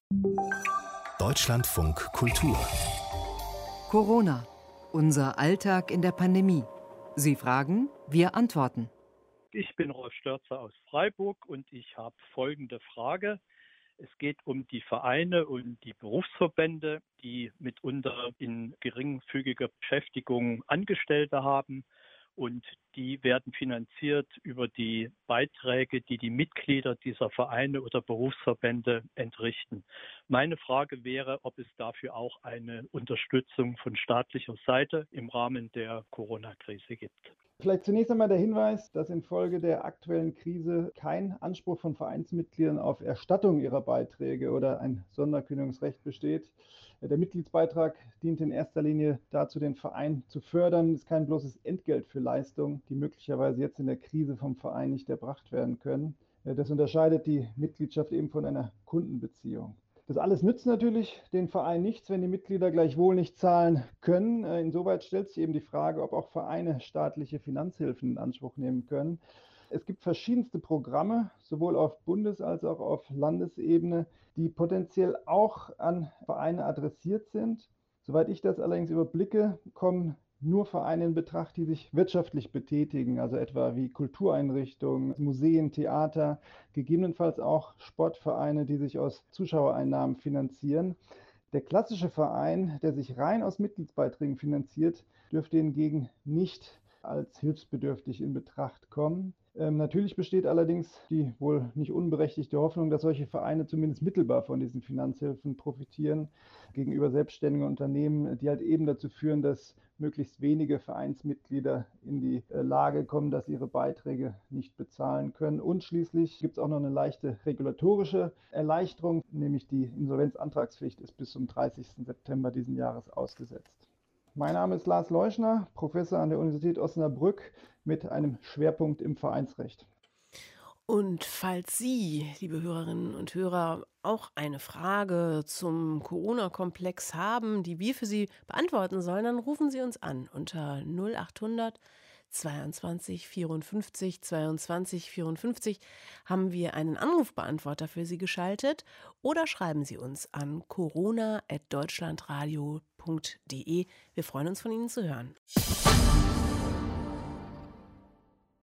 Deutschlandfunk Kultur. Corona. Unser Alltag in der Pandemie. Sie fragen, wir antworten. Ich bin Rolf Störzer aus Freiburg und ich habe folgende Frage. Es geht um die Vereine und die Berufsverbände, die mitunter in geringfügiger Beschäftigung Angestellte haben. Und die werden finanziert über die Beiträge, die die Mitglieder dieser Vereine oder Berufsverbände entrichten. Meine Frage wäre, ob es dafür auch eine Unterstützung von staatlicher Seite im Rahmen der Corona-Krise gibt. Vielleicht zunächst einmal der Hinweis, dass infolge der aktuellen Krise kein Anspruch von Vereinsmitgliedern auf Erstattung ihrer Beiträge oder ein Sonderkündigungsrecht besteht. Der Mitgliedsbeitrag dient in erster Linie dazu, den Verein zu fördern. Es ist kein bloßes Entgelt für Leistungen, die möglicherweise jetzt in der Krise vom Verein nicht erbracht werden können. Das unterscheidet die Mitgliedschaft eben von einer Kundenbeziehung. Das alles nützt natürlich den Verein nichts, wenn die Mitglieder gleichwohl nicht zahlen können. Insoweit stellt sich eben die Frage, ob auch Vereine staatliche Finanzhilfen in Anspruch nehmen können. Es gibt verschiedenste Programme, sowohl auf Bundes- als auch auf Landesebene, die potenziell auch an Vereine adressiert sind. Soweit ich das allerdings überblicke, kommen nur Vereine in Betracht, die sich wirtschaftlich betätigen, also etwa wie Kultureinrichtungen, Museen, Theater, gegebenenfalls auch Sportvereine, die sich aus Zuschauereinnahmen finanzieren. Der klassische Verein, der sich rein aus Mitgliedsbeiträgen finanziert, dürfte hingegen nicht als hilfsbedürftig in Betracht kommen. Natürlich besteht allerdings die wohl nicht unberechtigte Hoffnung, dass solche Vereine zumindest mittelbar von diesen Finanzhilfen profitieren gegenüber selbstständigen Unternehmen, die halt eben dazu führen, dass möglichst wenige Vereinsmitglieder in die Lage kommen, dass sie ihre Beiträge nicht bezahlen können. Und schließlich gibt es auch noch eine leichte regulatorische Erleichterung, nämlich die Insolvenzantragspflicht ist bis zum 30. September diesen Jahres ausgesetzt. Mein Name ist Lars Leuschner, Professor an der Universität Osnabrück mit einem Schwerpunkt im Vereinsrecht. Und falls Sie, liebe Hörerinnen und Hörer, auch eine Frage zum Corona-Komplex haben, die wir für Sie beantworten sollen, dann rufen Sie uns an unter 0800 22 54 22 54 haben wir einen Anrufbeantworter für Sie geschaltet oder schreiben Sie uns an corona@deutschlandradio.de. Wir freuen uns, von Ihnen zu hören.